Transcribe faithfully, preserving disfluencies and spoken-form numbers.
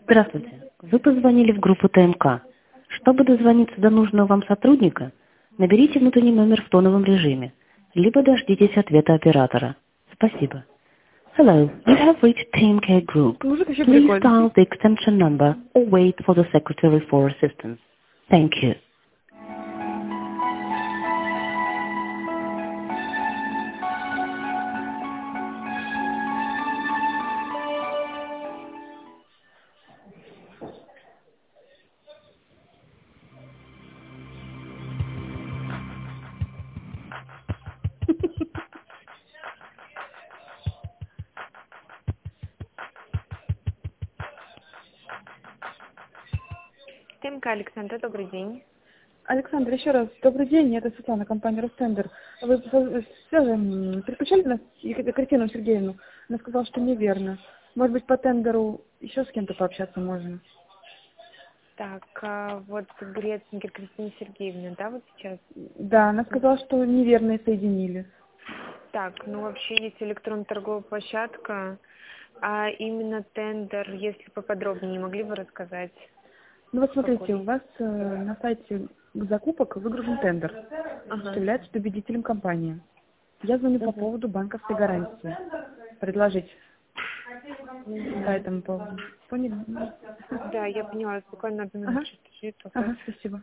Здравствуйте. Вы позвонили в группу ТМК. Чтобы дозвониться до нужного вам сотрудника, наберите внутренний номер в тоновом режиме, либо дождитесь ответа оператора. Спасибо. Hello, you have reached T M K Group. Мужик еще Please прикольный. dial the extension number or wait for the secretary for assistance. Thank you. ТМК, Александра, добрый день. Александр, еще раз, добрый день, это Светлана, компания Ростендер. Вы э, связаны, переключали нас, Екатерину Кристину Сергеевну? Она сказала, что неверно. Может быть, по тендеру еще с кем-то пообщаться можно? Так, а вот Грецкер Кристина Сергеевна, да, вот сейчас? Да, она сказала, что неверно и соединили. Так, ну вообще есть электронная торговая площадка, а именно тендер, если поподробнее, не могли бы рассказать? Ну вот смотрите, Какой? у вас э, на сайте закупок выгружен тендер, Ага. что является победителем компании. Я звоню по Мгм. поводу банковской гарантии. Предложить Мгм. по этому поводу. Поняли? Да, я поняла, буквально одну Ага, минуту, подожди, только. ага, спасибо.